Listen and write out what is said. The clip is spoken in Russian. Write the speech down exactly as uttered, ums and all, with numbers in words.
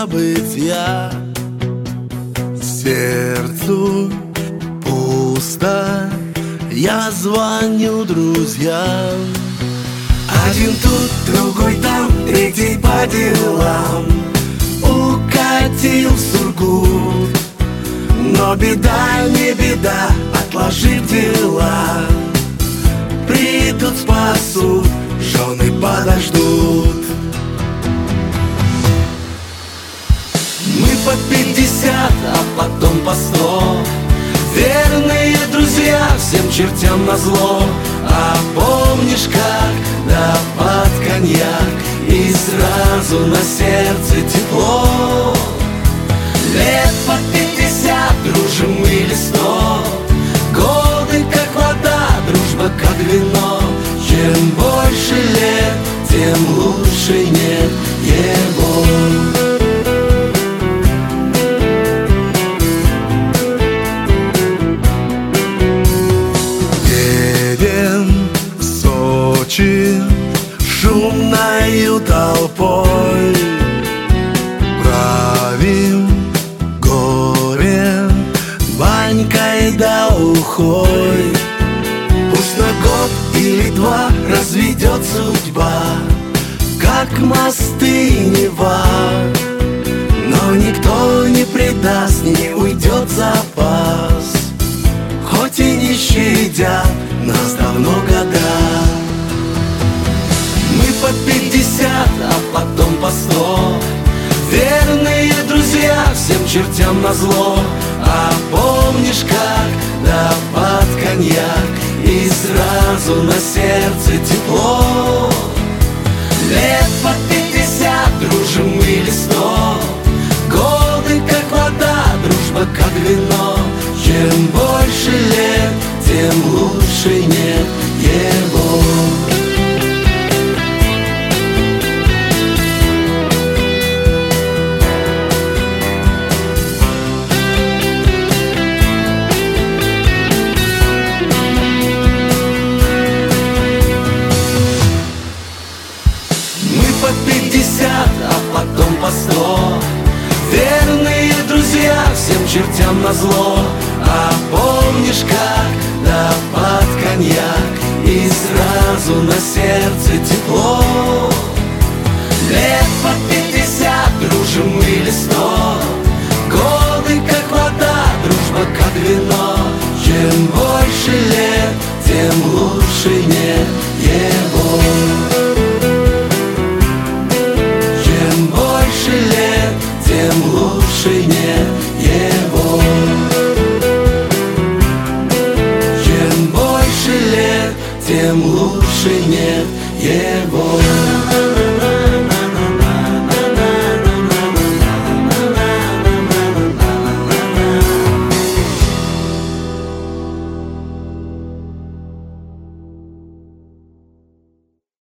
забытья. Сердцу пусто, я звоню друзьям. Один тут, другой там, третий по делам. Укатил в Сургут, но беда не беда, отложив дела. Придут, спасут, жены подождут. Мы по пятьдесят, а потом по сто. Верные друзья, всем чертям назло. А помнишь как? Да под коньяк, и сразу на сердце тепло. Лет по пятьдесят, дружим или сто. Годы как вода, дружба как вино. Чем больше лет, тем лучше нет его. Шумною толпой правим горе банькой да ухой. Пусть на год или два разведет судьба, как мосты и Нева, но никто не предаст, не уйдет запас. Хоть и не щадят нас давно года. Мы по пятьдесят, а потом по сто. Верные друзья, всем чертям назло. А помнишь как? Да под коньяк, и сразу на сердце тепло. Лет по пятьдесят, дружим или сто. Годы как вода, дружба как вино. Чем больше лет, тем лучше нет его. По пятьдесят, а потом по сто. Верные друзья, всем чертям назло. А помнишь как? Да под коньяк, и сразу на сердце тепло. Лет по пятьдесят, дружим или сто. Годы как вода, дружба как вино. Чем больше лет, тем лучше нет его. Тем лучше нет.